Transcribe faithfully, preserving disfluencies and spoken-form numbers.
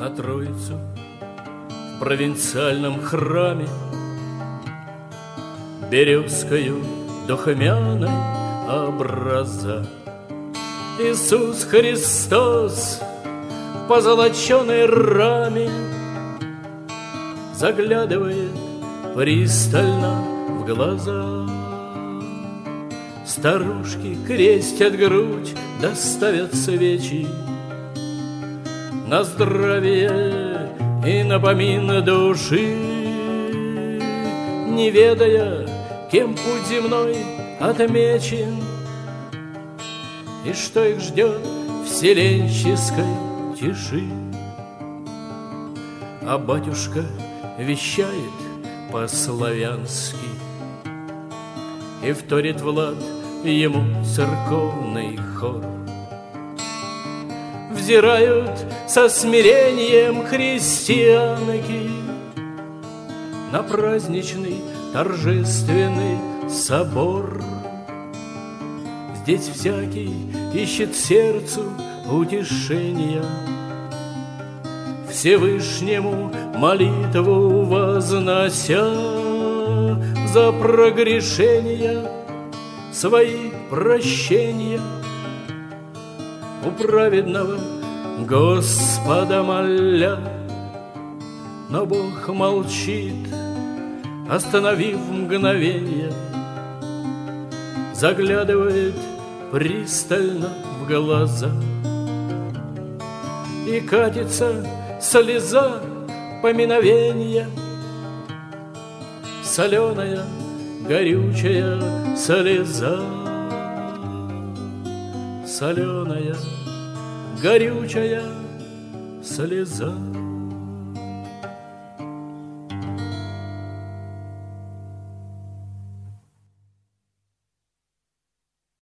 на Троицу в провинциальном храме березкою духмяной образа. Иисус Христос в позолоченной раме заглядывает пристально в глаза. Старушки крестят грудь, да ставят свечи на здравие и на помин души, не ведая, кем путь земной отмечен и что их ждет в вселенческой тиши. А батюшка вещает по-славянски, и вторит Влад ему церковный хор. Взирают со смирением христианки на праздничный торжественный собор. Здесь всякий ищет сердцу утешения, Всевышнему молитву вознося за прогрешения свои прощения. У праведного Господа моля, но Бог молчит, остановив мгновенье, заглядывает пристально в глаза, и катится слеза поминовенья, соленая, горючая слеза, соленая, горючая слеза.